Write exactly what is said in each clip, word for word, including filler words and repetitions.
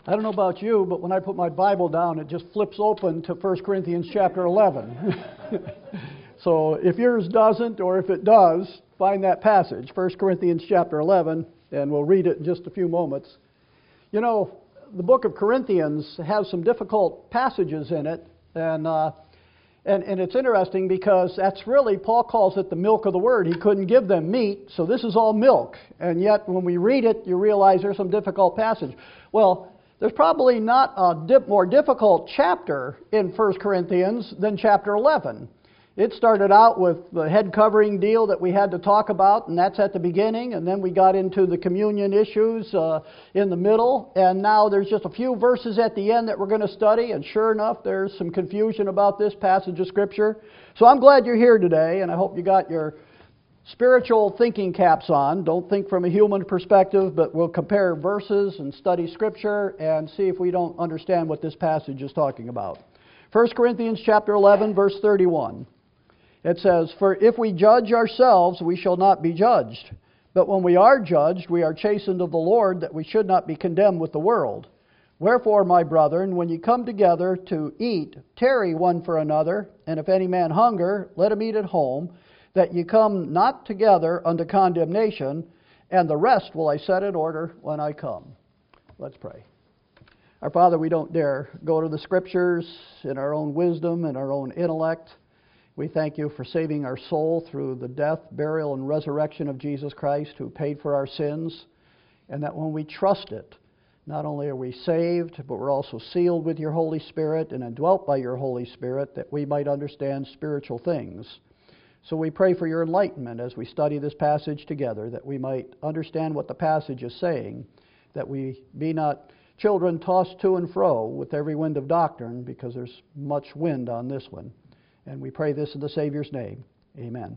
I don't know about you, but when I put my Bible down, it just flips open to First Corinthians chapter eleven. So if yours doesn't, or if it does, find that passage, First Corinthians chapter eleven, and we'll read it in just a few moments. You know, the book of Corinthians has some difficult passages in it, and uh, and, and it's interesting because that's really, Paul calls it the milk of the word. He couldn't give them meat, so this is all milk. And yet, when we read it, you realize there's some difficult passage. Well, there's probably not a dip, more difficult chapter in First Corinthians than chapter eleven. It started out with the head covering deal that we had to talk about, and that's at the beginning, and then we got into the communion issues uh, in the middle, and now there's just a few verses at the end that we're going to study, and sure enough, there's some confusion about this passage of Scripture. So I'm glad you're here today, and I hope you got your spiritual thinking caps on. Don't think from a human perspective, but we'll compare verses and study Scripture and see if we don't understand what this passage is talking about. First Corinthians chapter eleven, verse thirty-one. It says, "For if we judge ourselves, we shall not be judged. But when we are judged, we are chastened of the Lord, that we should not be condemned with the world. Wherefore, my brethren, when ye come together to eat, tarry one for another. And if any man hunger, let him eat at home, that ye come not together unto condemnation, and the rest will I set in order when I come." Let's pray. Our Father, we don't dare go to the Scriptures in our own wisdom and our own intellect. We thank you for saving our soul through the death, burial, and resurrection of Jesus Christ, who paid for our sins, and that when we trust it, not only are we saved, but we're also sealed with your Holy Spirit and indwelt by your Holy Spirit, that we might understand spiritual things. So we pray for your enlightenment as we study this passage together, that we might understand what the passage is saying, that we be not children tossed to and fro with every wind of doctrine, because there's much wind on this one. And we pray this in the Savior's name. Amen.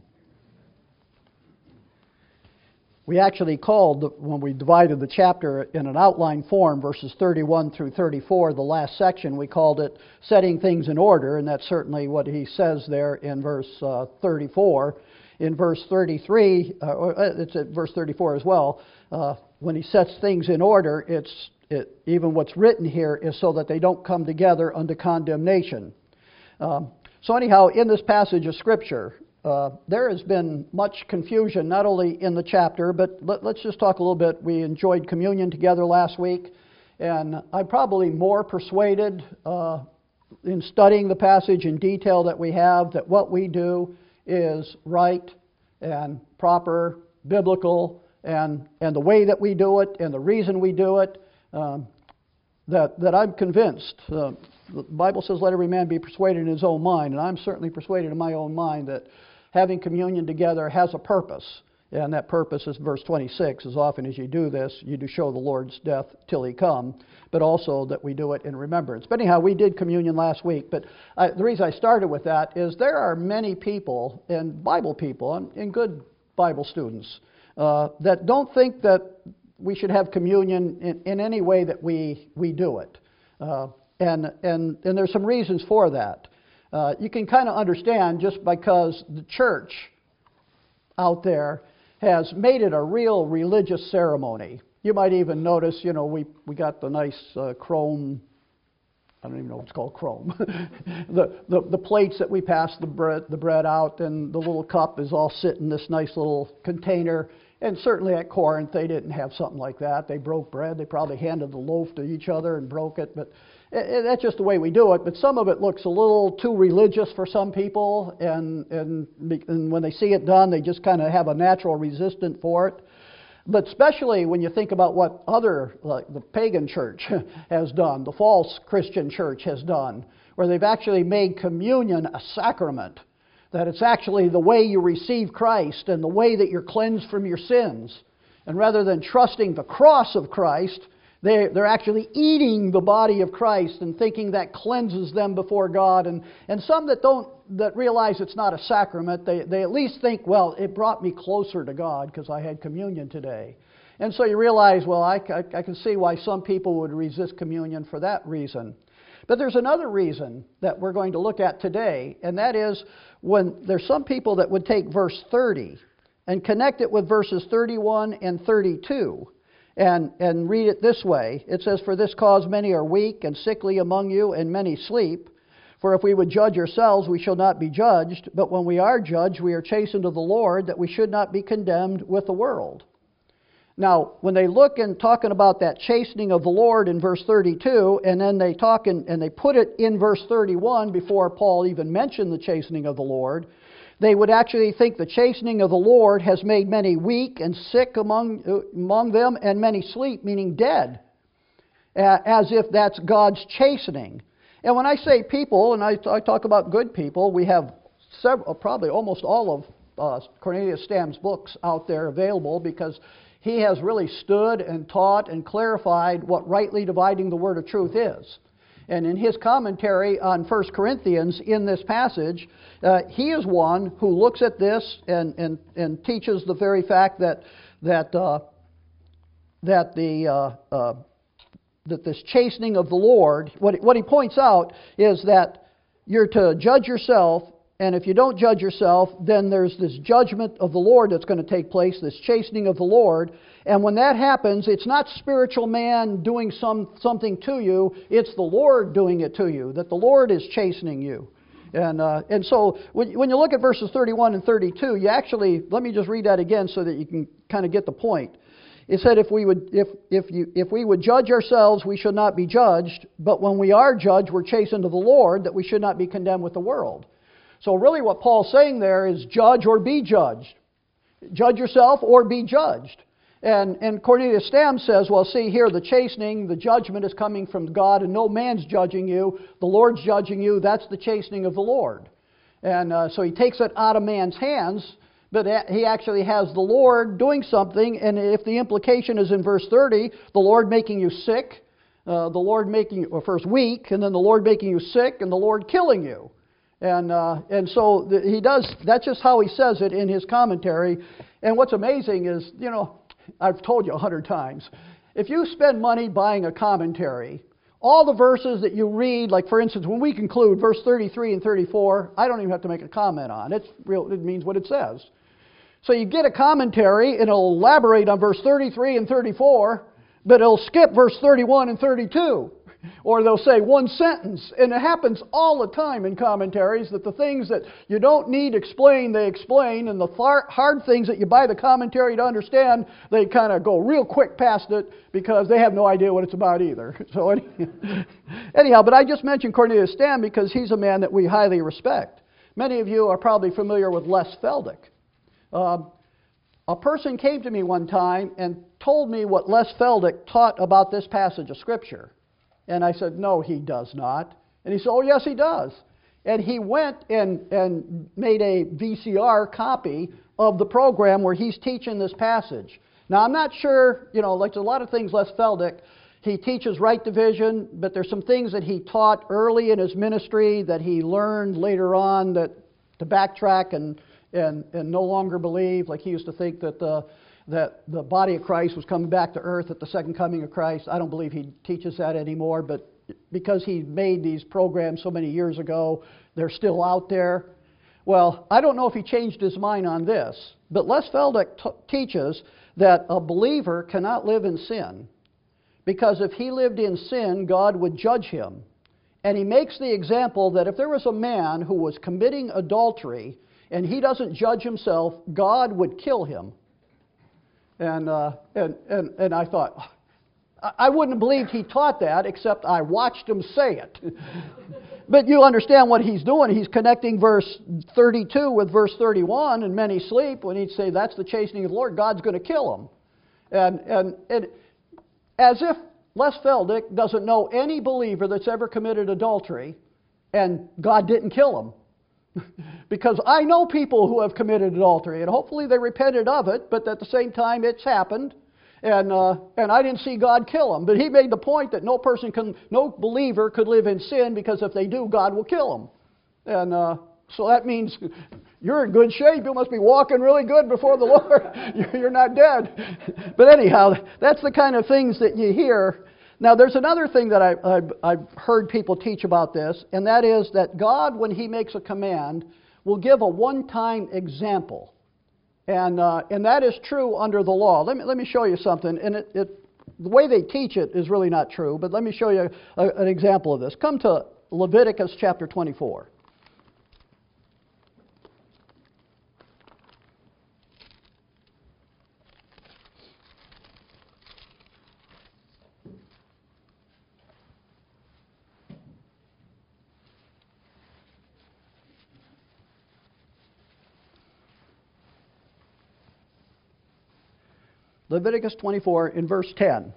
We actually called, when we divided the chapter in an outline form, verses thirty-one through thirty-four, the last section, we called it Setting Things in Order, and that's certainly what he says there in verse uh, thirty-four. In verse thirty-three, uh, it's at verse thirty-four as well, uh, when he sets things in order, it's it, even what's written here is so that they don't come together unto condemnation. Um, So anyhow, in this passage of Scripture, uh, there has been much confusion, not only in the chapter, but let, let's just talk a little bit. We enjoyed communion together last week, and I'm probably more persuaded uh, in studying the passage in detail that we have, that what we do is right and proper, biblical, and, and the way that we do it and the reason we do it, um, that, that I'm convinced. Uh, The Bible says, let every man be persuaded in his own mind, and I'm certainly persuaded in my own mind that having communion together has a purpose, and that purpose is verse twenty-six. As often as you do this, you do show the Lord's death till he come, but also that we do it in remembrance. But anyhow, we did communion last week, but I, the reason I started with that is there are many people, and Bible people, and, and good Bible students, uh, that don't think that we should have communion in, in any way that we, we do it. Uh, And, and, and there's some reasons for that. Uh, you can kind of understand just because the church out there has made it a real religious ceremony. You might even notice, you know, we, we got the nice uh, chrome, I don't even know what's called chrome, the, the the plates that we pass the bread, the bread out, and the little cup is all sit in this nice little container. And certainly at Corinth, they didn't have something like that. They broke bread. They probably handed the loaf to each other and broke it. But that's just the way we do it. But some of it looks a little too religious for some people. And, and, and when they see it done, they just kind of have a natural resistance for it. But especially when you think about what other, like the pagan church has done, the false Christian church has done, where they've actually made communion a sacrament. That it's actually the way you receive Christ and the way that you're cleansed from your sins. And rather than trusting the cross of Christ, they, they're actually eating the body of Christ and thinking that cleanses them before God. And, and some that don't, that realize it's not a sacrament, they, they at least think, well, it brought me closer to God because I had communion today. And so you realize, well, I, I, I can see why some people would resist communion for that reason. But there's another reason that we're going to look at today, and that is when there's some people that would take verse thirty and connect it with verses thirty-one and thirty-two and, and read it this way. It says, "For this cause many are weak and sickly among you, and many sleep. For if we would judge ourselves, we shall not be judged. But when we are judged, we are chastened of the Lord, that we should not be condemned with the world." Now, when they look and talking about that chastening of the Lord in verse thirty-two, and then they talk in, and they put it in verse thirty-one before Paul even mentioned the chastening of the Lord, they would actually think the chastening of the Lord has made many weak and sick among, uh, among them, and many sleep, meaning dead, uh, as if that's God's chastening. And when I say people, and I, I talk about good people, we have several, probably almost all of uh, Cornelius Stam's books out there available, because he has really stood and taught and clarified what rightly dividing the word of truth is. And in his commentary on First Corinthians in this passage, uh, he is one who looks at this and, and, and teaches the very fact that that uh, that the uh, uh, that this chastening of the Lord, what what he points out is that you're to judge yourself. And if you don't judge yourself, then there's this judgment of the Lord that's going to take place, this chastening of the Lord. And when that happens, it's not spiritual man doing some something to you, it's the Lord doing it to you, that the Lord is chastening you. And uh, and so when, when you look at verses thirty-one and thirty-two, you actually, let me just read that again so that you can kind of get the point. It said, if we would if if you if we would judge ourselves, we should not be judged, but when we are judged, we're chastened of the Lord, that we should not be condemned with the world. So really what Paul's saying there is judge or be judged. Judge yourself or be judged. And, and Cornelius Stam says, well, see here, the chastening, the judgment is coming from God, and no man's judging you. The Lord's judging you. That's the chastening of the Lord. And uh, so he takes it out of man's hands, but he actually has the Lord doing something. And if the implication is in verse thirty, the Lord making you sick, uh, the Lord making you, or first weak, and then the Lord making you sick, and the Lord killing you. And uh, and so the, he does, that's just how he says it in his commentary. And what's amazing is, you know, I've told you a hundred times, if you spend money buying a commentary, all the verses that you read, like for instance, when we conclude verse thirty-three and thirty-four, I don't even have to make a comment on it. It's real, it means what it says. So you get a commentary, and it'll elaborate on verse thirty-three and thirty-four, but it'll skip verse thirty-one and thirty-two. Or they'll say one sentence. And it happens all the time in commentaries that the things that you don't need explained, they explain. And the far, hard things that you buy the commentary to understand, they kind of go real quick past it because they have no idea what it's about either. So anyhow, but I just mentioned Cornelius Stam because he's a man that we highly respect. Many of you are probably familiar with Les Feldick. Uh, a person came to me one time and told me what Les Feldick taught about this passage of Scripture. And I said, no, he does not. And he said, oh, yes, he does. And he went and, and made a V C R copy of the program where he's teaching this passage. Now, I'm not sure, you know, like a lot of things Les Feldick, he teaches right division, but there's some things that he taught early in his ministry that he learned later on that to backtrack and, and, and no longer believe. Like he used to think that the that the body of Christ was coming back to earth at the second coming of Christ. I don't believe he teaches that anymore, but because he made these programs so many years ago, they're still out there. Well, I don't know if he changed his mind on this, but Les Feldick t- teaches that a believer cannot live in sin, because if he lived in sin, God would judge him. And he makes the example that if there was a man who was committing adultery and he doesn't judge himself, God would kill him. And, uh, and, and, and I thought, I wouldn't have believed he taught that, except I watched him say it. But you understand what he's doing. He's connecting verse thirty-two with verse thirty-one, and many sleep, when he'd say that's the chastening of the Lord, God's going to kill him. And, and, and as if Les Feldick doesn't know any believer that's ever committed adultery, and God didn't kill him. Because I know people who have committed adultery, and hopefully they repented of it, but at the same time it's happened, and uh, and I didn't see God kill them. But he made the point that no person can, no believer could live in sin, because if they do, God will kill them. And uh, so that means you're in good shape. You must be walking really good before the Lord. You're not dead. But anyhow, that's the kind of things that you hear. Now, there's another thing that I, I've, I've heard people teach about this, and that is that God, when He makes a command, will give a one-time example. And uh, and that is true under the law. Let me, let me show you something. And it, it the way they teach it is really not true, but let me show you a, an example of this. Come to Leviticus chapter twenty-four. Leviticus twenty-four in verse ten.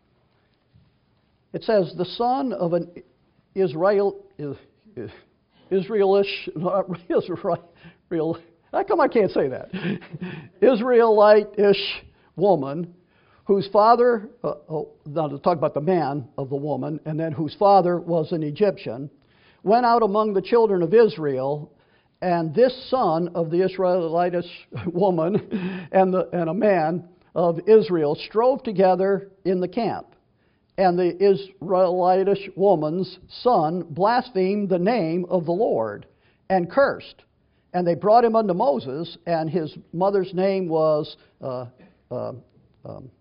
It says, the son of an Israel, Israelish, not Israel, how come I can't say that? Israelite-ish woman, whose father, uh, oh, now to talk about the man of the woman, and then whose father was an Egyptian, went out among the children of Israel, and this son of the Israelitish woman and, the, and a man of Israel strove together in the camp. And the Israelitish woman's son blasphemed the name of the Lord and cursed. And they brought him unto Moses, and his mother's name was uh, uh, um,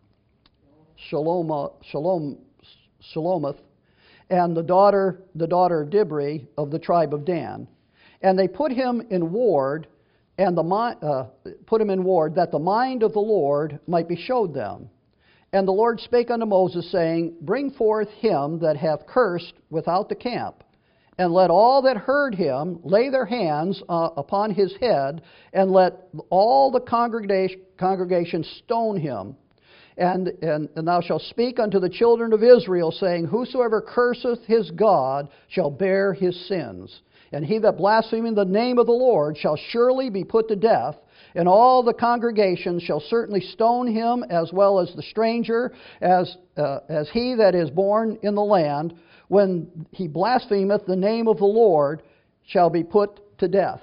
Shalom, Shalom, Shalomith, and the daughter, the daughter Dibri of the tribe of Dan. And they put him in ward, and the uh, put him in ward that the mind of the Lord might be showed them. And the Lord spake unto Moses, saying, bring forth him that hath cursed without the camp, and let all that heard him lay their hands uh, upon his head, and let all the congregation, congregation stone him. And, and, and thou shalt speak unto the children of Israel, saying, whosoever curseth his God shall bear his sins. And he that blasphemeth the name of the Lord shall surely be put to death, and all the congregation shall certainly stone him, as well as the stranger, as, uh, as he that is born in the land, when he blasphemeth the name of the Lord, shall be put to death.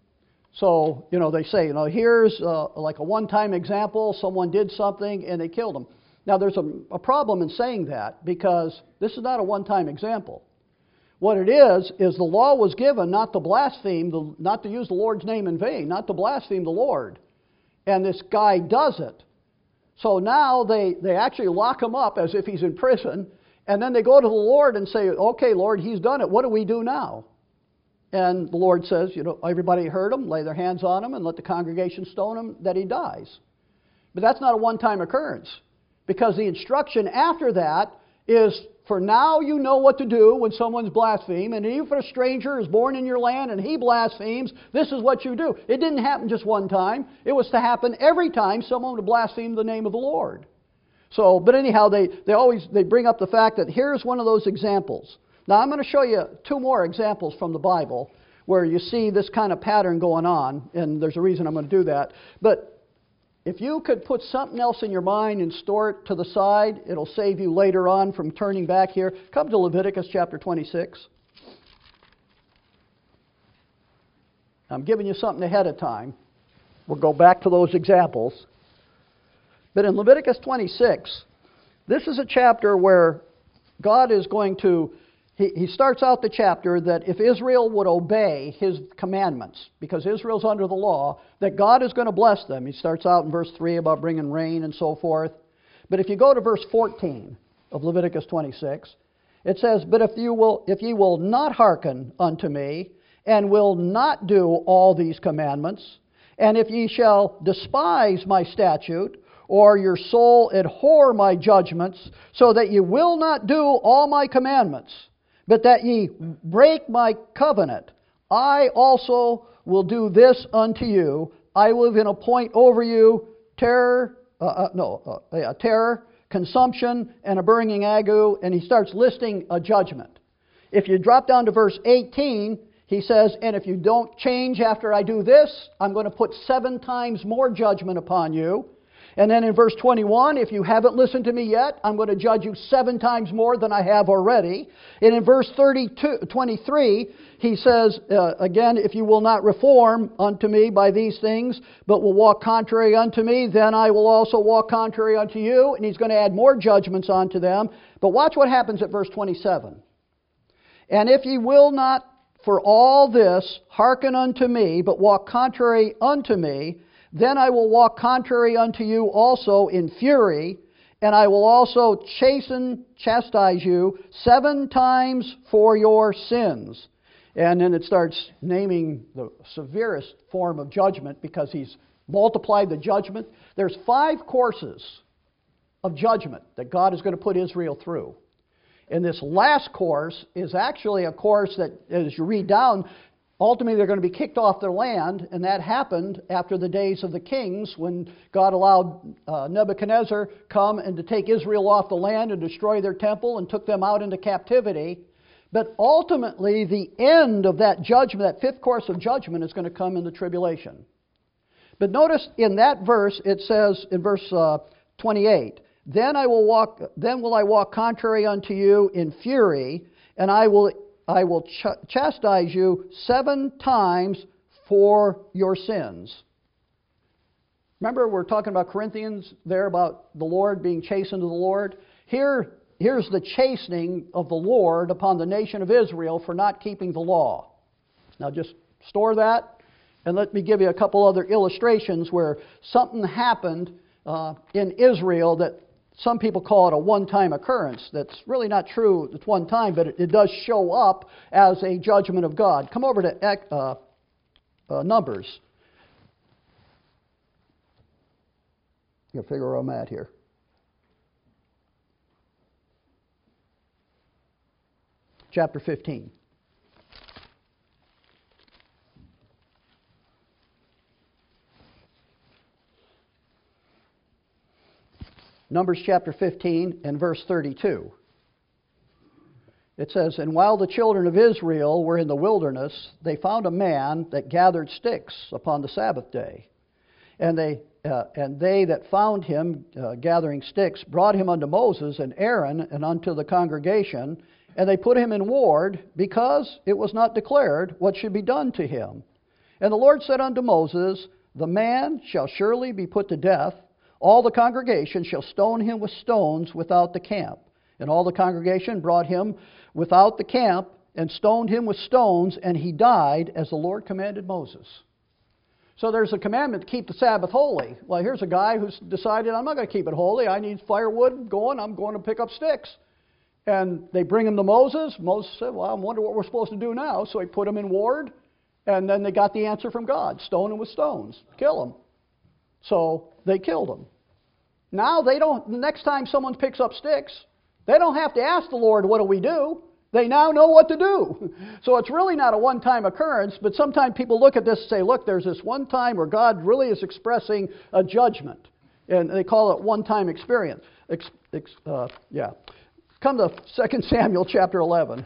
So, you know, they say, you know, here's uh, like a one-time example, someone did something and they killed him. Now, there's a, a problem in saying that, because this is not a one-time example. What it is, is the law was given not to blaspheme, the, not to use the Lord's name in vain, not to blaspheme the Lord. And this guy does it. So now they, they actually lock him up as if he's in prison, and then they go to the Lord and say, okay, Lord, he's done it. What do we do now? And the Lord says, you know, everybody heard him, lay their hands on him, and let the congregation stone him, that he dies. But that's not a one-time occurrence, because the instruction after that is, for now you know what to do when someone's blasphemed, and even if a stranger is born in your land and he blasphemes, this is what you do. It didn't happen just one time. It was to happen every time someone would blaspheme the name of the Lord. So, but anyhow, they, they always they bring up the fact that here's one of those examples. Now I'm going to show you two more examples from the Bible where you see this kind of pattern going on, and there's a reason I'm going to do that. But if you could put something else in your mind and store it to the side, it'll save you later on from turning back here. Come to Leviticus chapter twenty-six. I'm giving you something ahead of time. We'll go back to those examples. But in Leviticus twenty-six, this is a chapter where God is going to, he, he starts out the chapter that if Israel would obey his commandments, because Israel's under the law, that God is going to bless them. He starts out in verse three about bringing rain and so forth. But if you go to verse fourteen of Leviticus twenty-six, it says, but if you will, if ye will not hearken unto me, and will not do all these commandments, and if ye shall despise my statute, or your soul abhor my judgments, so that ye will not do all my commandments, but that ye break my covenant, I also will do this unto you. I will even appoint over you terror, uh, uh, no, uh, yeah, terror, consumption, and a burning ague, and he starts listing a judgment. If you drop down to verse eighteen, he says, and if you don't change after I do this, I'm going to put seven times more judgment upon you. And then in verse twenty-one, if you haven't listened to me yet, I'm going to judge you seven times more than I have already. And in verse thirty-two, twenty-three, he says, uh, again, if you will not reform unto me by these things, but will walk contrary unto me, then I will also walk contrary unto you. And he's going to add more judgments unto them. But watch what happens at verse twenty-seven. And if ye will not for all this hearken unto me, but walk contrary unto me, then I will walk contrary unto you also in fury, And I will also chasten, chastise you seven times for your sins. And then it starts naming the severest form of judgment because he's multiplied the judgment. There's five courses of judgment that God is going to put Israel through. And this last course is actually a course that, as you read down, ultimately they're going to be kicked off their land, and that happened after the days of the kings when God allowed uh, Nebuchadnezzar come and to take Israel off the land and destroy their temple and took them out into captivity. But ultimately the end of that judgment, that fifth course of judgment, is going to come in the tribulation. But notice in that verse it says in verse uh, twenty-eight, Then I will walk. Then will I walk contrary unto you in fury, and I will I will ch- chastise you seven times for your sins. Remember, we're talking about Corinthians there about the Lord being chastened of the Lord. Here, here's the chastening of the Lord upon the nation of Israel for not keeping the law. Now, just store that, and let me give you a couple other illustrations where something happened uh, in Israel that some people call it a one-time occurrence. That's really not true. It's one time, but it, it does show up as a judgment of God. Come over to uh, uh, Numbers. You'll figure where I'm at here. Chapter fifteen. Numbers chapter fifteen and verse thirty-two. It says, And while the children of Israel were in the wilderness, they found a man that gathered sticks upon the Sabbath day. And they, uh, and they that found him uh, gathering sticks brought him unto Moses and Aaron and unto the congregation, and they put him in ward, because it was not declared what should be done to him. And the Lord said unto Moses, The man shall surely be put to death. All the congregation shall stone him with stones without the camp. And all the congregation brought him without the camp and stoned him with stones, and he died as the Lord commanded Moses. So there's a commandment to keep the Sabbath holy. Well, here's a guy who's decided, I'm not going to keep it holy. I need firewood going. I'm going to pick up sticks. And they bring him to Moses. Moses said, well, I wonder what we're supposed to do now. So he put him in ward. And then they got the answer from God. Stone him with stones. Kill him. So they killed him. Now they don't, the next time someone picks up sticks, they don't have to ask the Lord, what do we do? They now know what to do. So it's really not a one-time occurrence, but sometimes people look at this and say, look, there's this one time where God really is expressing a judgment. And they call it one-time experience. Ex, ex, uh, yeah. Come to Second Samuel chapter eleven.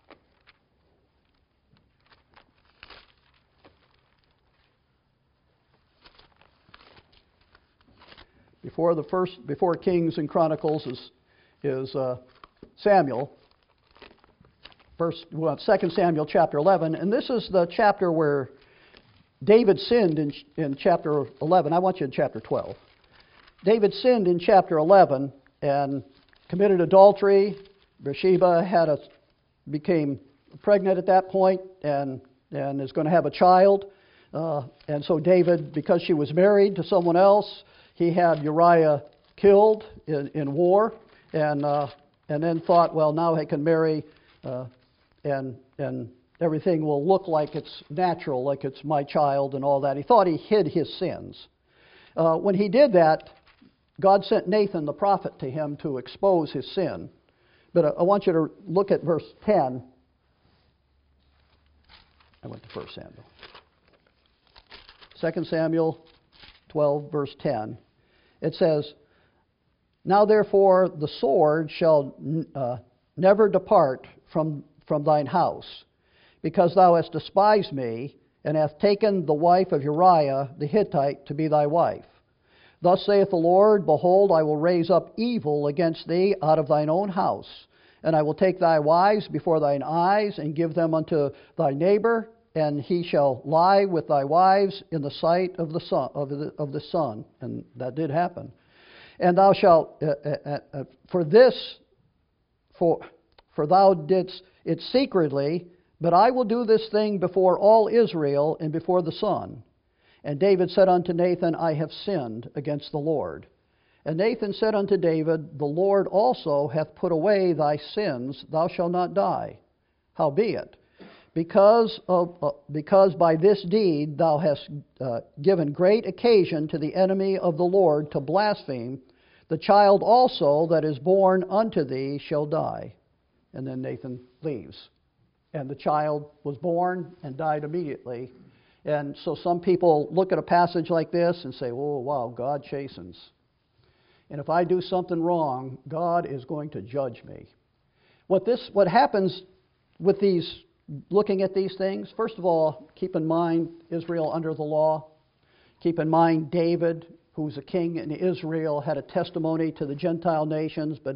Before the first, before Kings and Chronicles is is uh, Samuel. First, well, Second Samuel chapter eleven, and this is the chapter where David sinned in in chapter eleven. I want you in chapter twelve. David sinned in chapter eleven and committed adultery. Bathsheba had a became pregnant at that point and and is going to have a child. Uh, and so David, because she was married to someone else, he had Uriah killed in, in war, and uh, and then thought, well, now I can marry, uh, and and everything will look like it's natural, like it's my child and all that. He thought he hid his sins. Uh, when he did that, God sent Nathan the prophet to him to expose his sin. But I, I want you to look at verse ten. I went to First Samuel. Second Samuel twelve, verse ten. It says, Now therefore the sword shall uh, never depart from, from thine house, because thou hast despised me, and hast taken the wife of Uriah the Hittite to be thy wife. Thus saith the Lord, Behold, I will raise up evil against thee out of thine own house, and I will take thy wives before thine eyes, and give them unto thy neighbor, and he shall lie with thy wives in the sight of the sun, of the, of the sun. And that did happen. And thou shalt, uh, uh, uh, for this, for, for thou didst it secretly, but I will do this thing before all Israel and before the sun. And David said unto Nathan, I have sinned against the Lord. And Nathan said unto David, The Lord also hath put away thy sins, thou shalt not die. Howbeit, because of uh, because by this deed thou hast uh, given great occasion to the enemy of the Lord to blaspheme, the child also that is born unto thee shall die. And then Nathan leaves. And the child was born and died immediately. And so some people look at a passage like this and say, oh, wow, God chastens. And if I do something wrong, God is going to judge me. What this, what happens with these, looking at these things, first of all, keep in mind Israel under the law. Keep in mind David, who's a king in Israel, had a testimony to the Gentile nations, but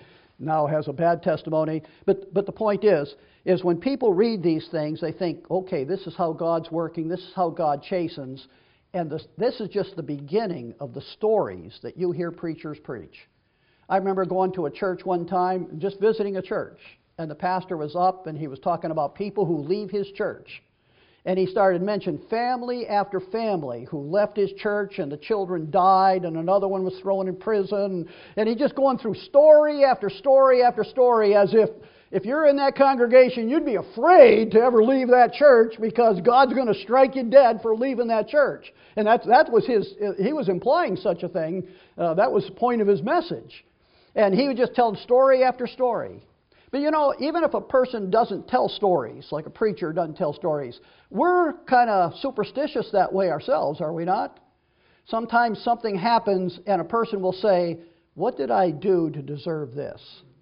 now has a bad testimony. But but the point is, is when people read these things, they think, okay, this is how God's working, this is how God chastens, and this, this is just the beginning of the stories that you hear preachers preach. I remember going to a church one time, just visiting a church, and the pastor was up and he was talking about people who leave his church. And he started mentioning family after family who left his church and the children died and another one was thrown in prison. And he just going through story after story after story as if if you're in that congregation, you'd be afraid to ever leave that church because God's going to strike you dead for leaving that church. And that's, that was his, he was implying such a thing. Uh, that was the point of his message. And he would just tell story after story. But you know, even if a person doesn't tell stories, like a preacher doesn't tell stories, we're kind of superstitious that way ourselves, are we not? Sometimes something happens and a person will say, what did I do to deserve this?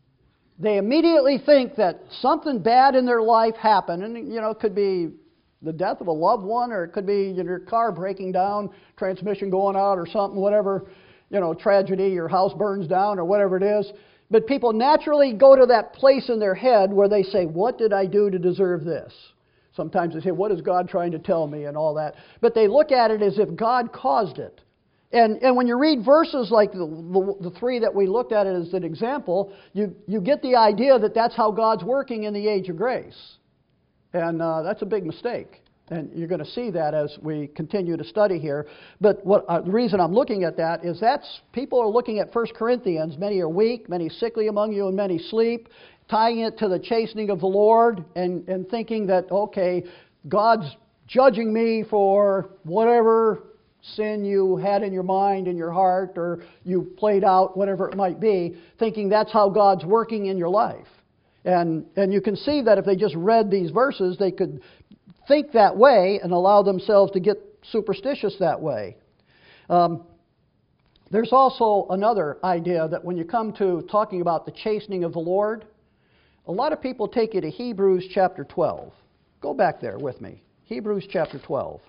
They immediately think that something bad in their life happened, and you know, it could be the death of a loved one, or it could be your car breaking down, transmission going out or something, whatever, you know, tragedy, your house burns down or whatever it is. But people naturally go to that place in their head where they say, what did I do to deserve this? Sometimes they say, what is God trying to tell me and all that. But they look at it as if God caused it. And and when you read verses like the, the, the three that we looked at as an example, you, you get the idea that that's how God's working in the age of grace. And uh, that's a big mistake. And you're going to see that as we continue to study here. But what uh, the reason I'm looking at that is that's, people are looking at First Corinthians, many are weak, many sickly among you, and many sleep, tying it to the chastening of the Lord and, and thinking that, okay, God's judging me for whatever sin you had in your mind, in your heart, or you played out, whatever it might be, thinking that's how God's working in your life. And and you can see that if they just read these verses, they could think that way and allow themselves to get superstitious that way. Um, there's also another idea that when you come to talking about the chastening of the Lord, a lot of people take you to Hebrews chapter twelve. Go back there with me. Hebrews chapter twelve.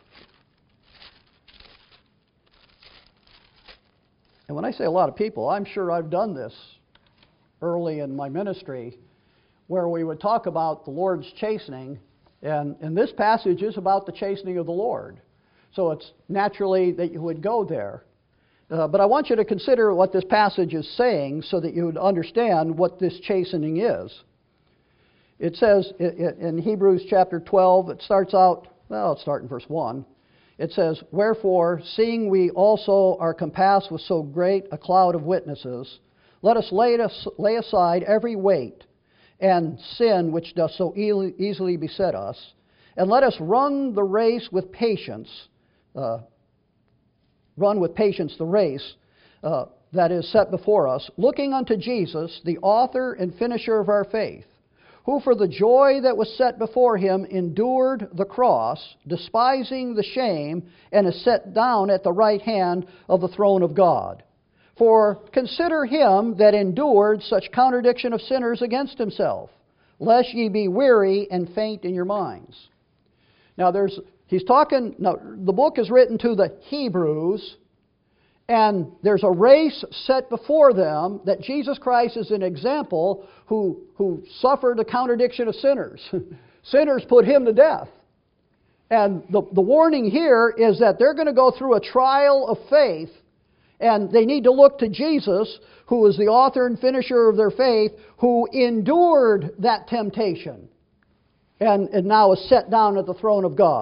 And when I say a lot of people, I'm sure I've done this early in my ministry, where we would talk about the Lord's chastening. And, and this passage is about the chastening of the Lord. So it's naturally that you would go there. Uh, but I want you to consider what this passage is saying so that you would understand what this chastening is. It says in Hebrews chapter twelve, it starts out, well, let's start in verse one. It says, wherefore, seeing we also are compassed with so great a cloud of witnesses, let us lay, lay aside every weight and sin which doth so easily beset us, and let us run the race with patience, uh, run with patience the race uh, that is set before us, looking unto Jesus, the author and finisher of our faith, who for the joy that was set before him endured the cross, despising the shame, and is set down at the right hand of the throne of God. For consider him that endured such contradiction of sinners against himself, lest ye be weary and faint in your minds. Now there's he's talking, now the book is written to the Hebrews, and there's a race set before them that Jesus Christ is an example who, who suffered the contradiction of sinners. Sinners put him to death. And the, the warning here is that they're going to go through a trial of faith, and they need to look to Jesus, who is the author and finisher of their faith, who endured that temptation and, and now is set down at the throne of God.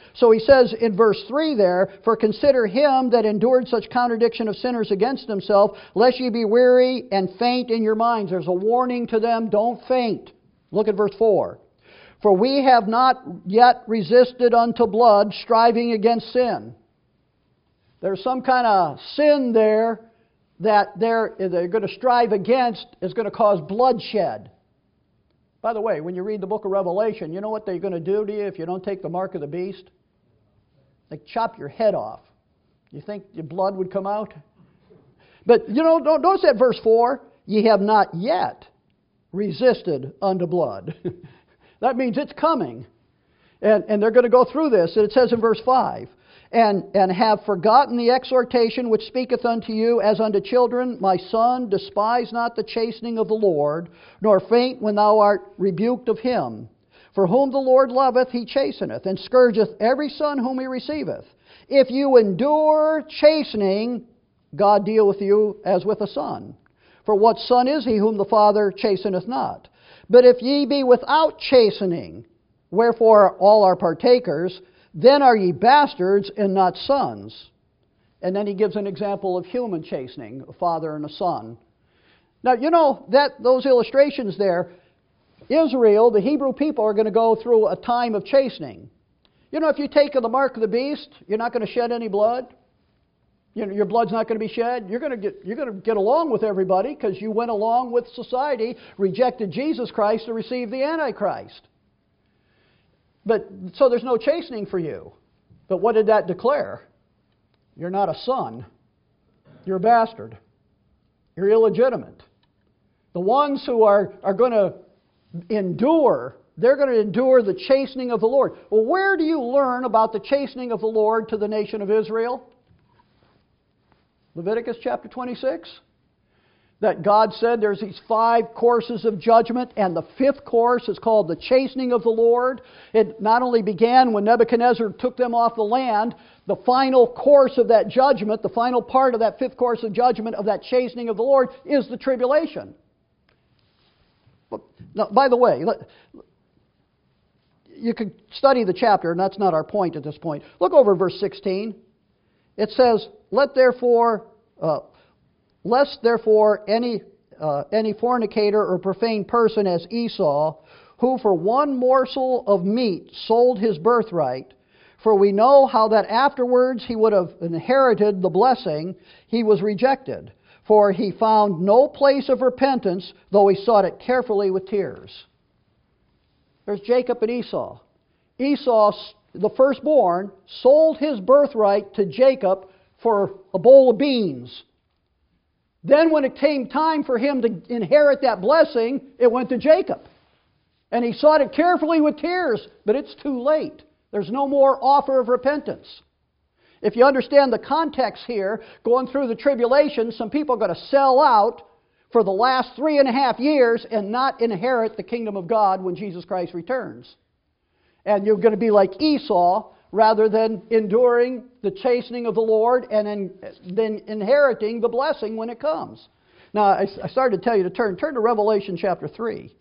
So he says in verse three there, "For consider him that endured such contradiction of sinners against himself, lest ye be weary and faint in your minds." There's a warning to them, don't faint. Look at verse four. "For we have not yet resisted unto blood, striving against sin." There's some kind of sin there that they're, they're going to strive against is going to cause bloodshed. By the way, when you read the book of Revelation, you know what they're going to do to you if you don't take the mark of the beast? They chop your head off. You think your blood would come out? But, you know, don't, notice that verse four, "Ye have not yet resisted unto blood." That means it's coming. And, and they're going to go through this. And it says in verse five, And, and have forgotten the exhortation which speaketh unto you as unto children, My son, despise not the chastening of the Lord, nor faint when thou art rebuked of him. For whom the Lord loveth, he chasteneth, and scourgeth every son whom he receiveth. If you endure chastening, God deal with you as with a son. For what son is he whom the Father chasteneth not? But if ye be without chastening, wherefore all are partakers, then are ye bastards and not sons. And then he gives an example of human chastening, a father and a son. Now, you know, that those illustrations there, Israel, the Hebrew people, are going to go through a time of chastening. You know, if you take the mark of the beast, you're not going to shed any blood. You know, your blood's not going to be shed. You're going to get, you're going to get along with everybody because you went along with society, rejected Jesus Christ to receive the Antichrist. But so there's no chastening for you. But what did that declare? You're not a son. You're a bastard. You're illegitimate. The ones who are, are going to endure, they're going to endure the chastening of the Lord. Well, where do you learn about the chastening of the Lord to the nation of Israel? Leviticus chapter twenty-six. That God said there's these five courses of judgment, and the fifth course is called the chastening of the Lord. It not only began when Nebuchadnezzar took them off the land, the final course of that judgment, the final part of that fifth course of judgment of that chastening of the Lord is the tribulation. Now, by the way, you could study the chapter, and that's not our point at this point. Look over verse sixteen. It says, Let therefore... Uh, Lest therefore any uh, any fornicator or profane person as Esau, who for one morsel of meat sold his birthright, for we know how that afterwards he would have inherited the blessing, he was rejected. For he found no place of repentance, though he sought it carefully with tears. There's Jacob and Esau. Esau, the firstborn, sold his birthright to Jacob for a bowl of beans. Then when it came time for him to inherit that blessing, it went to Jacob. And he sought it carefully with tears, but it's too late. There's no more offer of repentance. If you understand the context here, going through the tribulation, some people are going to sell out for the last three and a half years and not inherit the kingdom of God when Jesus Christ returns. And you're going to be like Esau, rather than enduring the chastening of the Lord and in, then inheriting the blessing when it comes. Now, I, I started to tell you to turn. Turn to Revelation chapter three.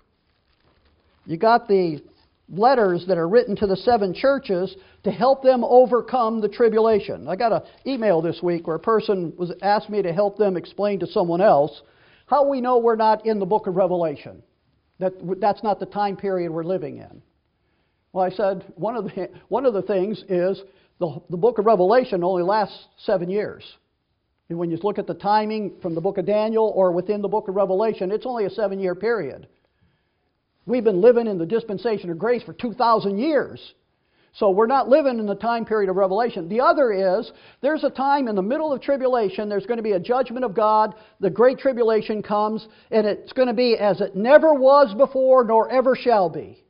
You got the letters that are written to the seven churches to help them overcome the tribulation. I got an email this week where a person was asked me to help them explain to someone else how we know we're not in the book of Revelation. That, that's not the time period we're living in. Well, I said, one of the, one of the things is the, the book of Revelation only lasts seven years. And when you look at the timing from the book of Daniel or within the book of Revelation, it's only a seven-year period. We've been living in the dispensation of grace for two thousand years. So we're not living in the time period of Revelation. The other is, there's a time in the middle of tribulation, there's going to be a judgment of God, the great tribulation comes, and it's going to be as it never was before nor ever shall be.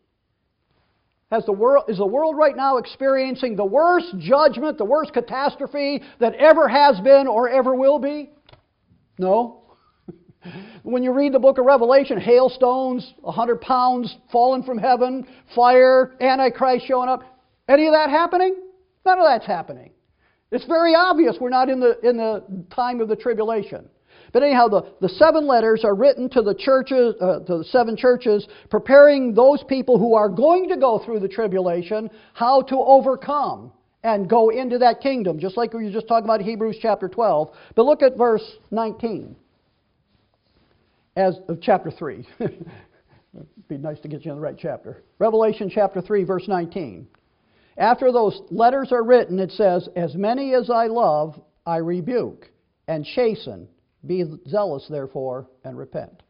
Has the world, is the world right now experiencing the worst judgment, the worst catastrophe that ever has been or ever will be? No. When you read the book of Revelation, hailstones, a hundred pounds falling from heaven, fire, Antichrist showing up, any of that happening? None of that's happening. It's very obvious we're not in the, in the time of the tribulation. But anyhow, the, the seven letters are written to the churches, uh, to the seven churches, preparing those people who are going to go through the tribulation how to overcome and go into that kingdom, just like we were just talking about Hebrews chapter twelve. But look at verse nineteen as of chapter three. It'd be nice to get you in the right chapter. Revelation chapter three, verse nineteen. After those letters are written, it says, "As many as I love, I rebuke and chasten. Be zealous, therefore, and repent."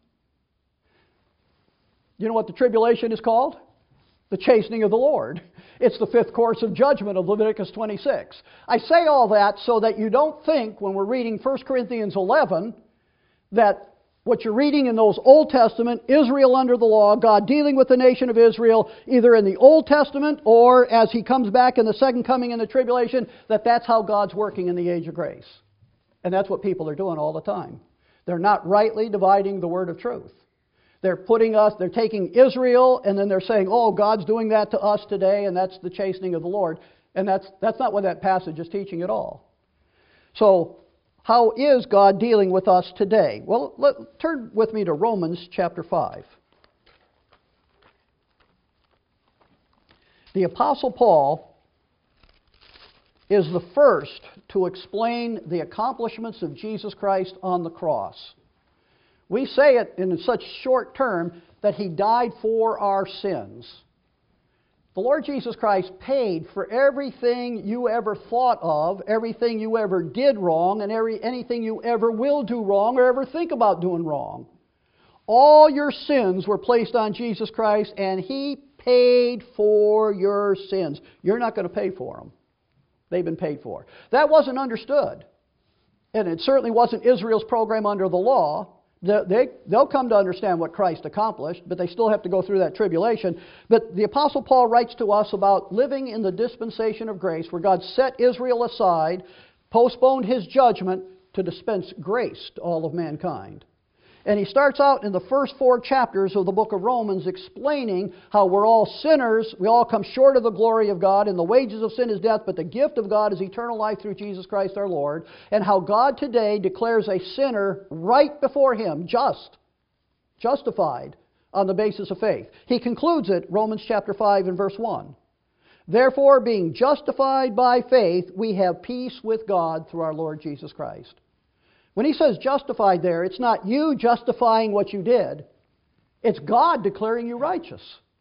You know what the tribulation is called? The chastening of the Lord. It's the fifth course of judgment of Leviticus twenty-six. I say all that so that you don't think when we're reading First Corinthians eleven that what you're reading in those Old Testament, Israel under the law, God dealing with the nation of Israel, either in the Old Testament or as He comes back in the second coming in the tribulation, that that's how God's working in the age of grace. And that's what people are doing all the time. They're not rightly dividing the word of truth. They're putting us, they're taking Israel, and then they're saying, oh, God's doing that to us today, and that's the chastening of the Lord. And that's, that's not what that passage is teaching at all. So, how is God dealing with us today? Well, let, turn with me to Romans chapter five. The Apostle Paul is the first to explain the accomplishments of Jesus Christ on the cross. We say it in such short term that He died for our sins. The Lord Jesus Christ paid for everything you ever thought of, everything you ever did wrong, and every, anything you ever will do wrong or ever think about doing wrong. All your sins were placed on Jesus Christ, and He paid for your sins. You're not going to pay for them. They've been paid for. That wasn't understood. And it certainly wasn't Israel's program under the law. They, they'll come to understand what Christ accomplished, but they still have to go through that tribulation. But the Apostle Paul writes to us about living in the dispensation of grace, where God set Israel aside, postponed His judgment to dispense grace to all of mankind. And he starts out in the first four chapters of the book of Romans explaining how we're all sinners, we all come short of the glory of God, and the wages of sin is death, but the gift of God is eternal life through Jesus Christ our Lord, and how God today declares a sinner right before Him, just, justified on the basis of faith. He concludes it, Romans chapter five and verse one. Therefore, being justified by faith, we have peace with God through our Lord Jesus Christ. When he says justified there, it's not you justifying what you did. It's God declaring you righteous.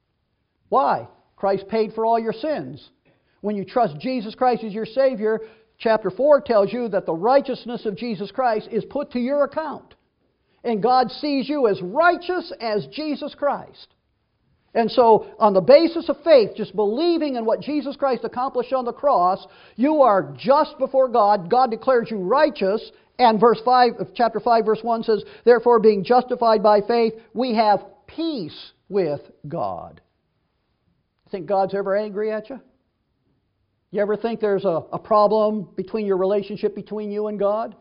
Why? Christ paid for all your sins. When you trust Jesus Christ as your Savior, chapter four tells you that the righteousness of Jesus Christ is put to your account. And God sees you as righteous as Jesus Christ. And so, on the basis of faith, just believing in what Jesus Christ accomplished on the cross, you are just before God. God declares you righteous. And verse five, chapter five, verse one says, therefore, being justified by faith, we have peace with God. Think God's ever angry at you? You ever think there's a, a problem between your relationship between you and God?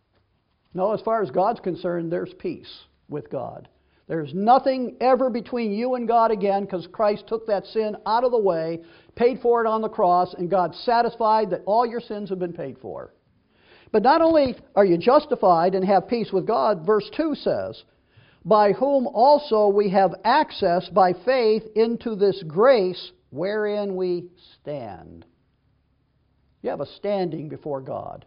No, as far as God's concerned, there's peace with God. There's nothing ever between you and God again, because Christ took that sin out of the way, paid for it on the cross, and God's satisfied that all your sins have been paid for. But not only are you justified and have peace with God, verse two says, by whom also we have access by faith into this grace wherein we stand. You have a standing before God.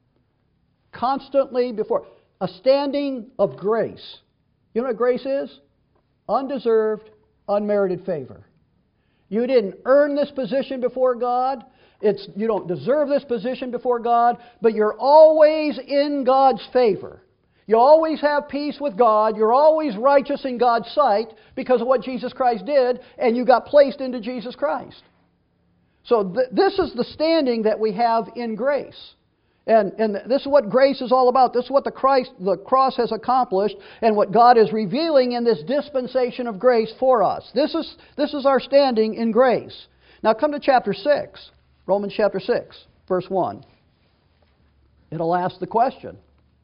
Constantly before. A standing of grace. You know what grace is? Undeserved, unmerited favor. You didn't earn this position before God. It's, you don't deserve this position before God, but you're always in God's favor. You always have peace with God. You're always righteous in God's sight because of what Jesus Christ did, and you got placed into Jesus Christ. So th- this is the standing that we have in grace. And, and this is what grace is all about. This is what the Christ, the cross has accomplished, and what God is revealing in this dispensation of grace for us. This is, this is our standing in grace. Now come to chapter six. Romans chapter six, verse one. It'll ask the question.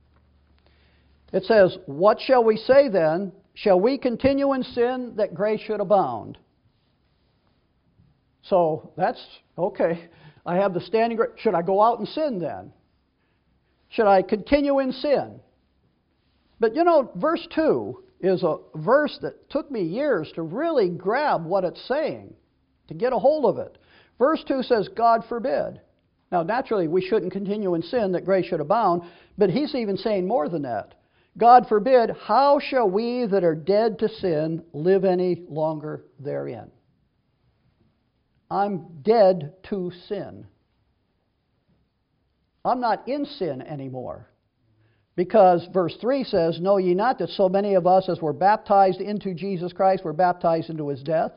It says, what shall we say then? Shall we continue in sin that grace should abound? So that's, okay, I have the standing grace. Should I go out and sin then? Should I continue in sin? But you know, verse two is a verse that took me years to really grab what it's saying, to get a hold of it. Verse two says, God forbid. Now, naturally, we shouldn't continue in sin that grace should abound, but he's even saying more than that. God forbid, how shall we that are dead to sin live any longer therein? I'm dead to sin. I'm not in sin anymore. Because verse three says, know ye not that so many of us as were baptized into Jesus Christ were baptized into his death?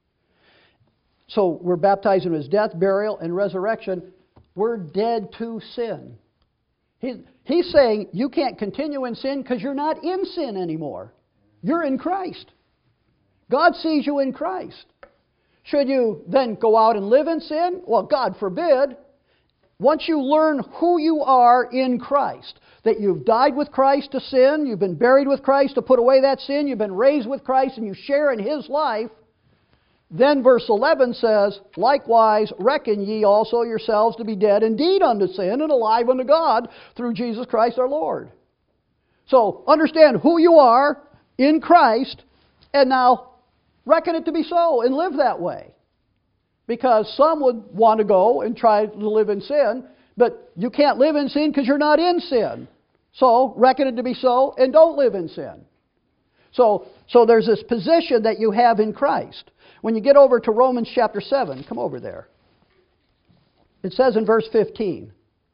So we're baptized into his death, burial, and resurrection. We're dead to sin. He, he's saying you can't continue in sin because you're not in sin anymore. You're in Christ. God sees you in Christ. Should you then go out and live in sin? Well, God forbid. Once you learn who you are in Christ, that you've died with Christ to sin, you've been buried with Christ to put away that sin, you've been raised with Christ, and you share in his life, then verse eleven says, likewise reckon ye also yourselves to be dead indeed unto sin and alive unto God through Jesus Christ our Lord. So understand who you are in Christ, and now reckon it to be so and live that way. Because some would want to go and try to live in sin, but you can't live in sin because you're not in sin. So reckon it to be so and don't live in sin. So, so there's this position that you have in Christ. When you get over to Romans chapter seven, come over there. It says in verse fifteen.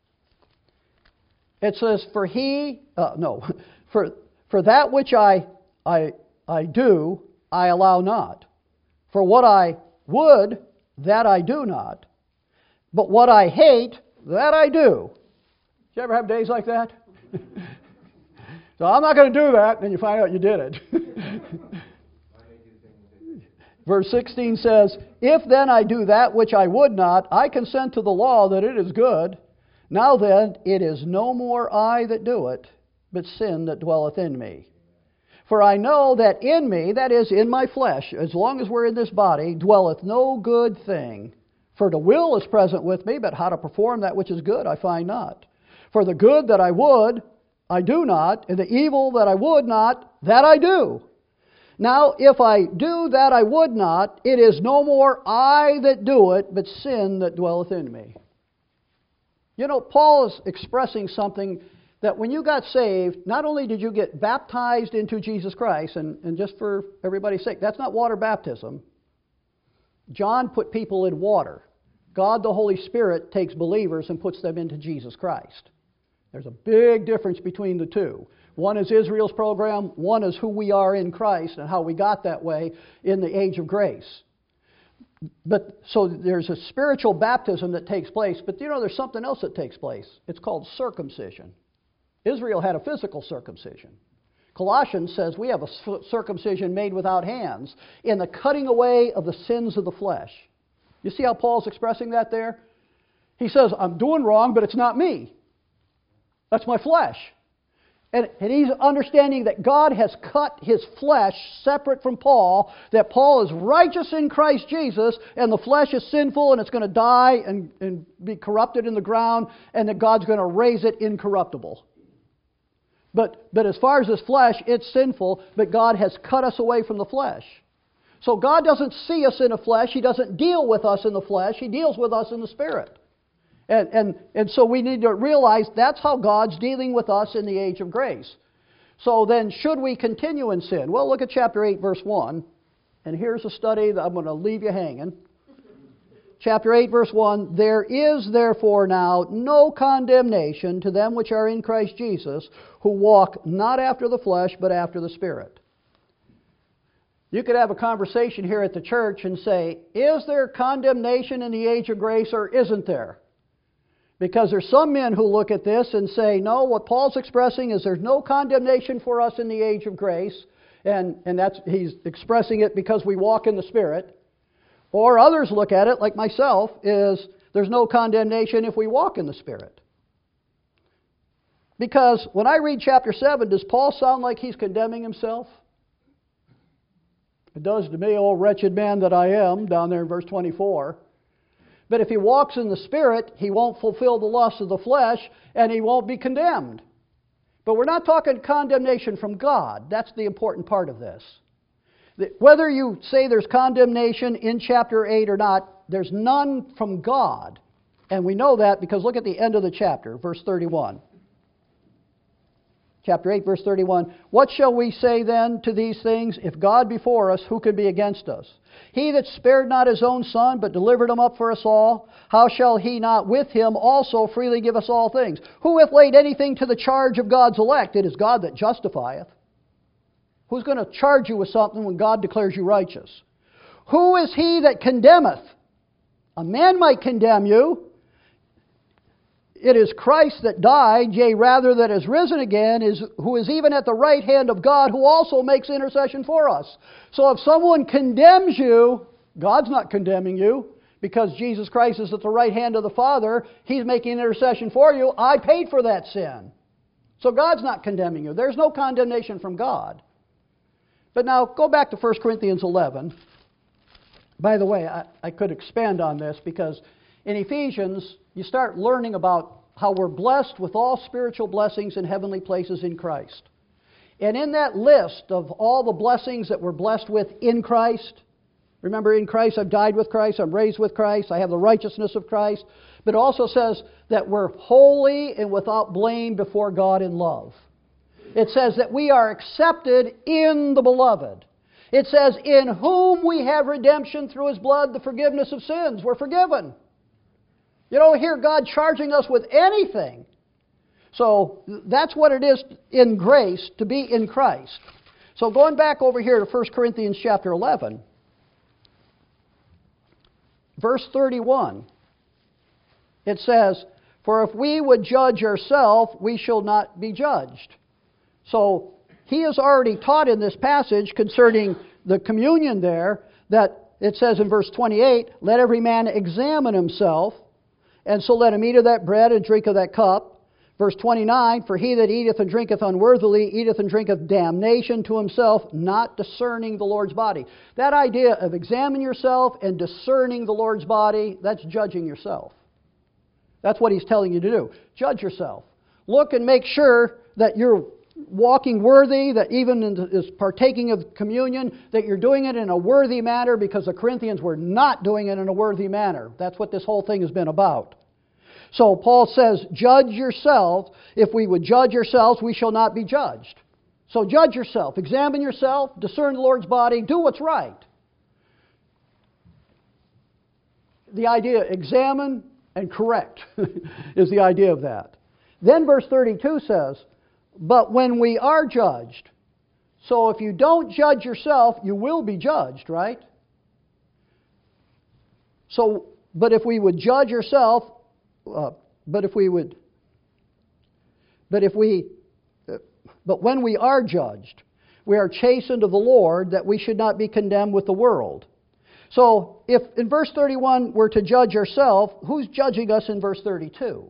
It says, for he, uh, no, for, for that which I, I, I do, I allow not. For what I would, that I do not. But what I hate, that I do. Did you ever have days like that? So I'm not going to do that, and you find out you did it. Verse sixteen says, if then I do that which I would not, I consent to the law that it is good. Now then, it is no more I that do it, but sin that dwelleth in me. For I know that in me, that is, in my flesh, as long as we're in this body, dwelleth no good thing. For the will is present with me, but how to perform that which is good I find not. For the good that I would, I do not, and the evil that I would not, that I do. Now, if I do that I would not, it is no more I that do it, but sin that dwelleth in me. You know, Paul is expressing something that when you got saved, not only did you get baptized into Jesus Christ, and, and just for everybody's sake, that's not water baptism. John put people in water. God the Holy Spirit takes believers and puts them into Jesus Christ. There's a big difference between the two. One is Israel's program, one is who we are in Christ and how we got that way in the age of grace. But so there's a spiritual baptism that takes place, but you know there's something else that takes place. It's called circumcision. Israel had a physical circumcision. Colossians says we have a circumcision made without hands in the cutting away of the sins of the flesh. You see how Paul's expressing that there? He says, I'm doing wrong, but it's not me. That's my flesh. And, and he's understanding that God has cut his flesh separate from Paul, that Paul is righteous in Christ Jesus, and the flesh is sinful, and it's going to die and, and be corrupted in the ground, and that God's going to raise it incorruptible. But, but as far as this flesh, it's sinful, but God has cut us away from the flesh. So God doesn't see us in the flesh. He doesn't deal with us in the flesh. He deals with us in the Spirit. And, and, and so we need to realize that's how God's dealing with us in the age of grace. So then, should we continue in sin? Well, look at chapter eight, verse one. And here's a study that I'm going to leave you hanging. Chapter eight, verse one, there is therefore now no condemnation to them which are in Christ Jesus, who walk not after the flesh, but after the Spirit. You could have a conversation here at the church and say, is there condemnation in the age of grace or isn't there? Because there's some men who look at this and say, no, what Paul's expressing is there's no condemnation for us in the age of grace. And, and that's he's expressing it because we walk in the Spirit. Or others look at it, like myself, is there's no condemnation if we walk in the Spirit. Because when I read chapter seven, does Paul sound like he's condemning himself? It does to me, oh wretched man that I am, down there in verse twenty-four. But if he walks in the Spirit, he won't fulfill the lusts of the flesh, and he won't be condemned. But we're not talking condemnation from God. That's the important part of this. Whether you say there's condemnation in chapter eight or not, there's none from God. And we know that because look at the end of the chapter, verse thirty-one. Chapter eight, verse thirty-one. What shall we say then to these things? If God be for us, who can be against us? He that spared not his own Son, but delivered him up for us all, how shall he not with him also freely give us all things? Who hath laid anything to the charge of God's elect? It is God that justifieth. Who's going to charge you with something when God declares you righteous? Who is he that condemneth? A man might condemn you. It is Christ that died, yea, rather that is risen again, is who is even at the right hand of God, who also makes intercession for us. So if someone condemns you, God's not condemning you, because Jesus Christ is at the right hand of the Father. He's making intercession for you. I paid for that sin. So God's not condemning you. There's no condemnation from God. But now, go back to First Corinthians eleven. By the way, I, I could expand on this because in Ephesians, you start learning about how we're blessed with all spiritual blessings in heavenly places in Christ. And in that list of all the blessings that we're blessed with in Christ, remember, in Christ I've died with Christ, I'm raised with Christ, I have the righteousness of Christ. But it also says that we're holy and without blame before God in love. It says that we are accepted in the Beloved. It says, in whom we have redemption through His blood, the forgiveness of sins. We're forgiven. You don't hear God charging us with anything. So that's what it is in grace to be in Christ. So going back over here to First Corinthians chapter eleven, verse thirty-one, it says, for if we would judge ourselves, we shall not be judged. So he has already taught in this passage concerning the communion there that it says in verse twenty-eight, let every man examine himself, and so let him eat of that bread and drink of that cup. Verse twenty-nine, for he that eateth and drinketh unworthily eateth and drinketh damnation to himself, not discerning the Lord's body. That idea of examine yourself and discerning the Lord's body, that's judging yourself. That's what he's telling you to do. Judge yourself. Look and make sure that you're walking worthy, that even in this partaking of communion, that you're doing it in a worthy manner, because the Corinthians were not doing it in a worthy manner. That's what this whole thing has been about. So Paul says, judge yourselves. If we would judge ourselves, we shall not be judged. So judge yourself. Examine yourself. Discern the Lord's body. Do what's right. The idea, examine and correct, is the idea of that. Then verse thirty-two says, but when we are judged, so if you don't judge yourself, you will be judged, right? So, but if we would judge yourself, uh, but if we would, but if we, uh, but when we are judged, we are chastened of the Lord, that we should not be condemned with the world. So, if in verse thirty-one we're to judge ourselves, who's judging us in verse thirty-two?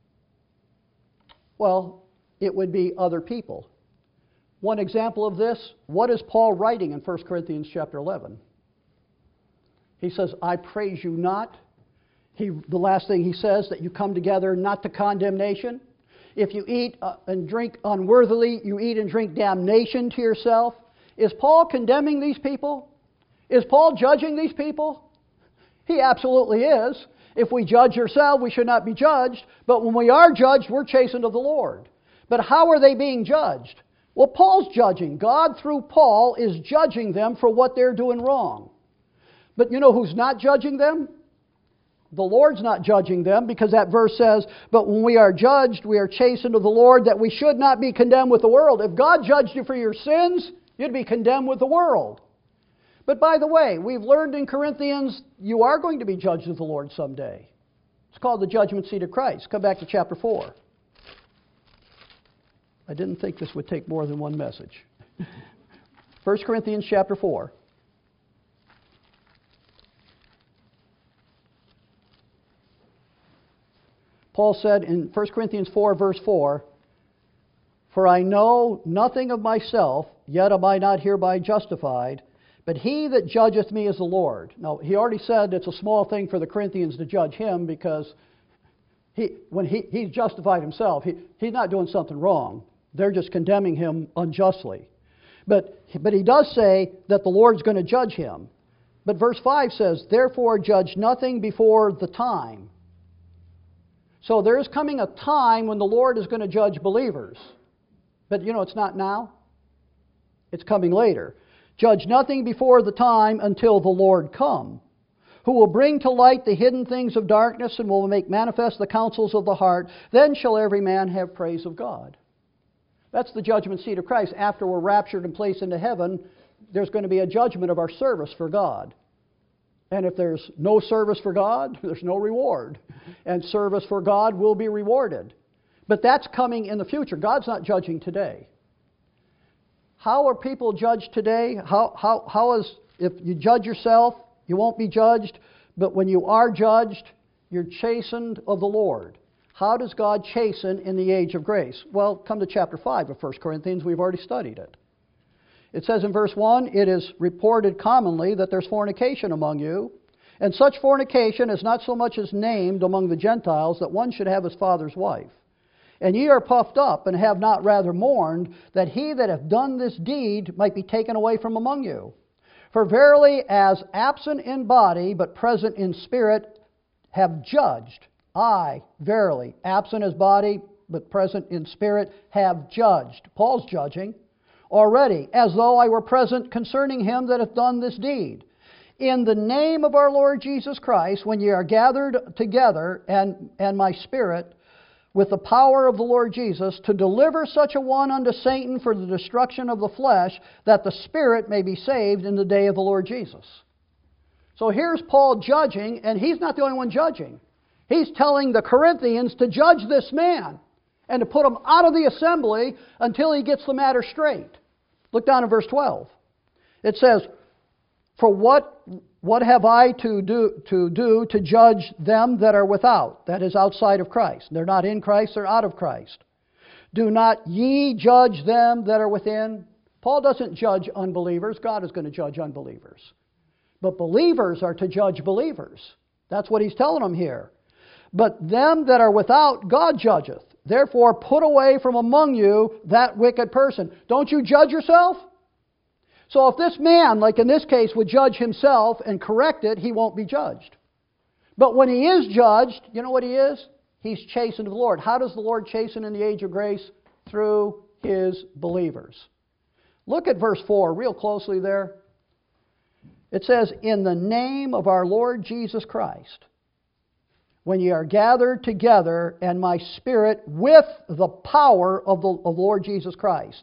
Well, it would be other people. One example of this, what is Paul writing in First Corinthians chapter eleven? He says, I praise you not. He, the last thing he says, that you come together not to condemnation. If you eat uh, and drink unworthily, you eat and drink damnation to yourself. Is Paul condemning these people? Is Paul judging these people? He absolutely is. If we judge ourselves, we should not be judged. But when we are judged, we're chastened of the Lord. But how are they being judged? Well, Paul's judging. God, through Paul, is judging them for what they're doing wrong. But you know who's not judging them? The Lord's not judging them, because that verse says, but when we are judged, we are chastened of the Lord, that we should not be condemned with the world. If God judged you for your sins, you'd be condemned with the world. But by the way, we've learned in Corinthians, you are going to be judged of the Lord someday. It's called the judgment seat of Christ. Come back to chapter four. I didn't think this would take more than one message. First Corinthians chapter four. Paul said in First Corinthians four, verse four, for I know nothing of myself, yet am I not hereby justified, but he that judgeth me is the Lord. Now, he already said it's a small thing for the Corinthians to judge him, because he, when he, he's justified himself, he, he's not doing something wrong. They're just condemning him unjustly. But, but he does say that the Lord's going to judge him. But verse five says, therefore judge nothing before the time. So there is coming a time when the Lord is going to judge believers. But you know, it's not now. It's coming later. Judge nothing before the time until the Lord come, who will bring to light the hidden things of darkness and will make manifest the counsels of the heart. Then shall every man have praise of God. That's the judgment seat of Christ. After we're raptured and placed into heaven, there's going to be a judgment of our service for God. And if there's no service for God, there's no reward. And service for God will be rewarded. But that's coming in the future. God's not judging today. How are people judged today? How, how, how is, if you judge yourself, you won't be judged. But when you are judged, you're chastened of the Lord. How does God chasten in the age of grace? Well, come to chapter five of First Corinthians. We've already studied it. It says in verse one, it is reported commonly that there's fornication among you, and such fornication is not so much as named among the Gentiles that one should have his father's wife. And ye are puffed up, and have not rather mourned, that he that hath done this deed might be taken away from among you. For verily, as absent in body, but present in spirit, have judged, I, verily, absent as body, but present in spirit, have judged. Paul's judging already, as though I were present concerning him that hath done this deed. In the name of our Lord Jesus Christ, when ye are gathered together, and, and my spirit, with the power of the Lord Jesus, to deliver such a one unto Satan for the destruction of the flesh, that the spirit may be saved in the day of the Lord Jesus. So here's Paul judging, and he's not the only one judging. He's telling the Corinthians to judge this man and to put him out of the assembly until he gets the matter straight. Look down in verse twelve. It says, for what, what have I to do, to do to judge them that are without? That is, outside of Christ. They're not in Christ, they're out of Christ. Do not ye judge them that are within? Paul doesn't judge unbelievers. God is going to judge unbelievers. But believers are to judge believers. That's what he's telling them here. But them that are without, God judgeth. Therefore, put away from among you that wicked person. Don't you judge yourself? So if this man, like in this case, would judge himself and correct it, he won't be judged. But when he is judged, you know what he is? He's chastened of the Lord. How does the Lord chasten in the age of grace? Through his believers. Look at verse four real closely there. It says, in the name of our Lord Jesus Christ, when ye are gathered together, and my spirit with the power of the of Lord Jesus Christ.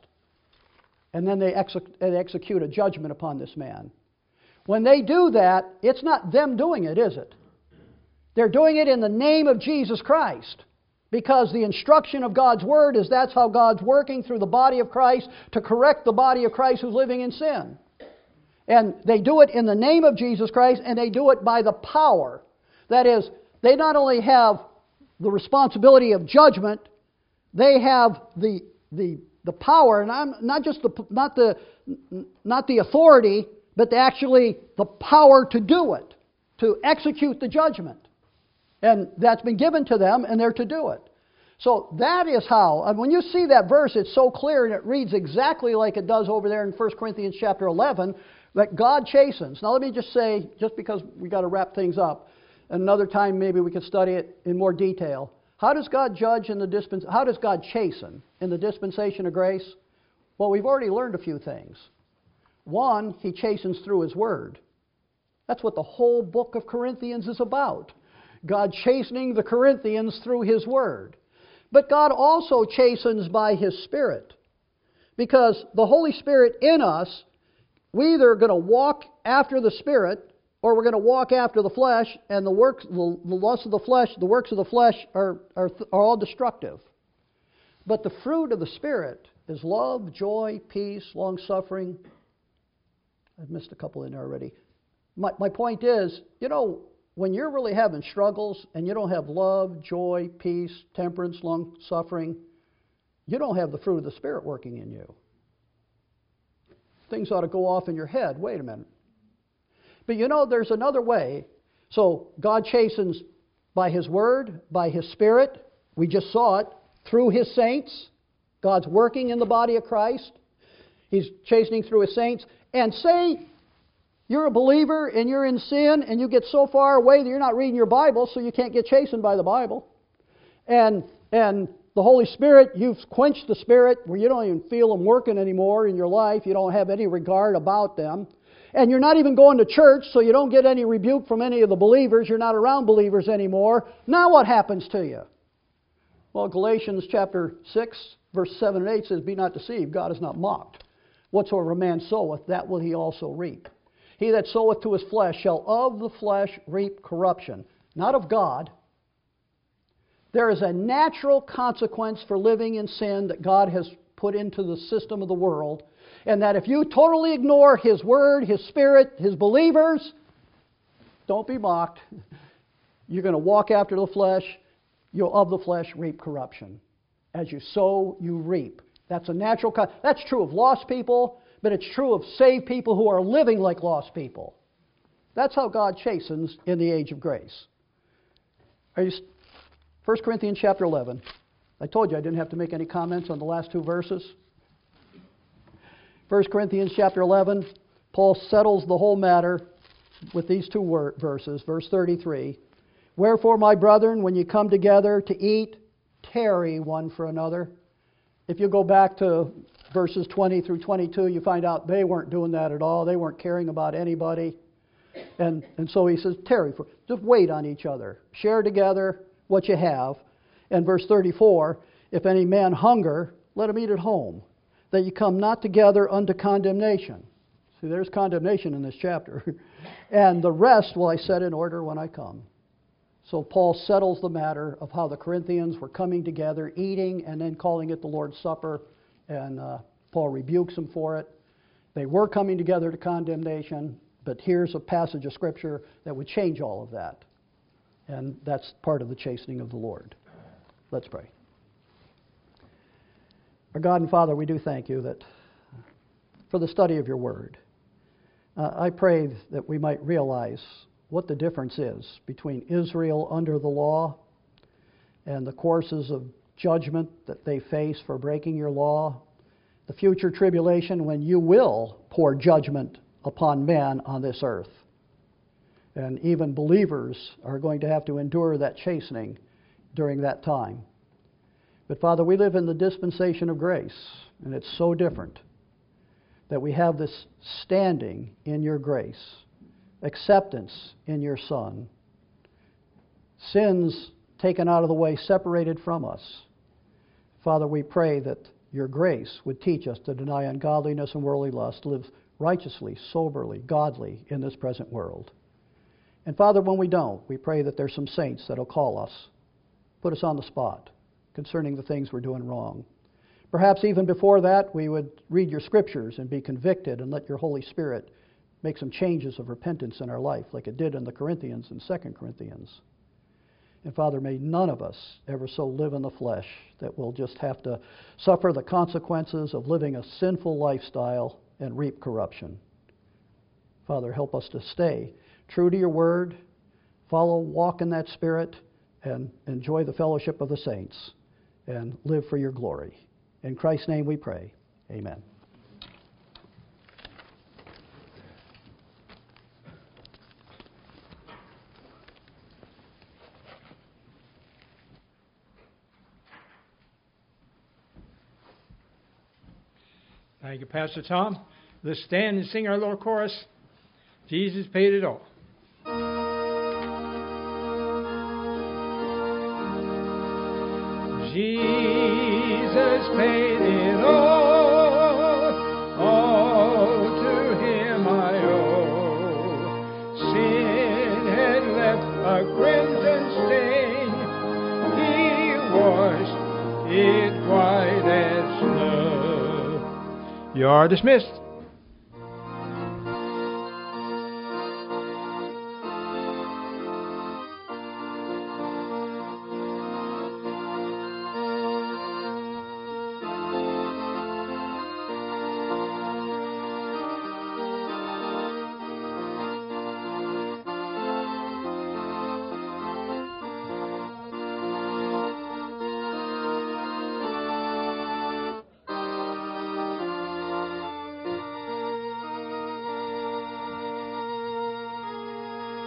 And then they, exec- they execute a judgment upon this man. When they do that, it's not them doing it, is it? They're doing it in the name of Jesus Christ. Because the instruction of God's Word is that's how God's working through the body of Christ to correct the body of Christ who's living in sin. And they do it in the name of Jesus Christ, and they do it by the power. That is, they not only have the responsibility of judgment, they have the the the power, and I'm not just the not the not the authority, but the actually the power to do it, to execute the judgment. And that's been given to them, and they're to do it. So that is how, and when you see that verse, it's so clear, and it reads exactly like it does over there in First Corinthians chapter eleven, that God chastens. Now let me just say, just because we got to wrap things up, another time maybe we could study it in more detail. How does God judge in the dispens? How does God chasten in the dispensation of grace? Well, we've already learned a few things. One, He chastens through His Word. That's what the whole book of Corinthians is about. God chastening the Corinthians through His Word. But God also chastens by His Spirit. Because the Holy Spirit in us, we either are going to walk after the Spirit, or we're going to walk after the flesh, and the works, the, the lusts of the flesh, the works of the flesh are, are, are all destructive. But the fruit of the Spirit is love, joy, peace, long-suffering. I've missed a couple in there already. My, my point is, you know, when you're really having struggles and you don't have love, joy, peace, temperance, long-suffering, you don't have the fruit of the Spirit working in you. Things ought to go off in your head. Wait a minute. But you know, there's another way. So God chastens by His Word, by His Spirit. We just saw it through His saints. God's working in the body of Christ. He's chastening through His saints. And say you're a believer and you're in sin and you get so far away that you're not reading your Bible, so you can't get chastened by the Bible. And and the Holy Spirit, you've quenched the Spirit where you don't even feel them working anymore in your life. You don't have any regard about them. And you're not even going to church, so you don't get any rebuke from any of the believers. You're not around believers anymore. Now what happens to you? Well, Galatians chapter six, verse seven and eight says, "Be not deceived, God is not mocked. Whatsoever a man soweth, that will he also reap. He that soweth to his flesh shall of the flesh reap corruption." Not of God. There is a natural consequence for living in sin that God has put into the system of the world. And that if you totally ignore His Word, His Spirit, His believers, don't be mocked. You're going to walk after the flesh. You'll of the flesh reap corruption. As you sow, you reap. That's a natural con- That's true of lost people, but it's true of saved people who are living like lost people. That's how God chastens in the age of grace. Are you? First Corinthians chapter eleven. I told you I didn't have to make any comments on the last two verses. First Corinthians chapter eleven, Paul settles the whole matter with these two wor- verses. Verse thirty-three, "Wherefore, my brethren, when you come together to eat, tarry one for another." If you go back to verses twenty through twenty-two, you find out they weren't doing that at all. They weren't caring about anybody. And, and so he says, tarry for, just wait on each other. Share together what you have. And verse thirty-four, "If any man hunger, let him eat at home, that you come not together unto condemnation." See, there's condemnation in this chapter. "And the rest will I set in order when I come." So Paul settles the matter of how the Corinthians were coming together, eating, and then calling it the Lord's Supper. And uh, Paul rebukes them for it. They were coming together to condemnation, but here's a passage of Scripture that would change all of that. And that's part of the chastening of the Lord. Let's pray. Our God and Father, we do thank you that for the study of your Word. Uh, I pray that we might realize what the difference is between Israel under the law and the courses of judgment that they face for breaking your law, the future tribulation when you will pour judgment upon men on this earth. And even believers are going to have to endure that chastening during that time. But Father, we live in the dispensation of grace, and it's so different that we have this standing in your grace, acceptance in your Son, sins taken out of the way, separated from us. Father, we pray that your grace would teach us to deny ungodliness and worldly lust, live righteously, soberly, godly in this present world. And Father, when we don't, we pray that there's some saints that'll call us, put us on the spot concerning the things we're doing wrong. Perhaps even before that, we would read your Scriptures and be convicted and let your Holy Spirit make some changes of repentance in our life, like it did in the Corinthians in Second Corinthians. And Father, may none of us ever so live in the flesh that we'll just have to suffer the consequences of living a sinful lifestyle and reap corruption. Father, help us to stay true to your word, follow, walk in that Spirit, and enjoy the fellowship of the saints, and live for your glory. In Christ's name we pray. Amen. Thank you, Pastor Tom. Let's stand and sing our little chorus. Jesus paid it all. Jesus paid it all, all to Him I owe. Sin had left a crimson stain, He washed it white as snow. You are dismissed.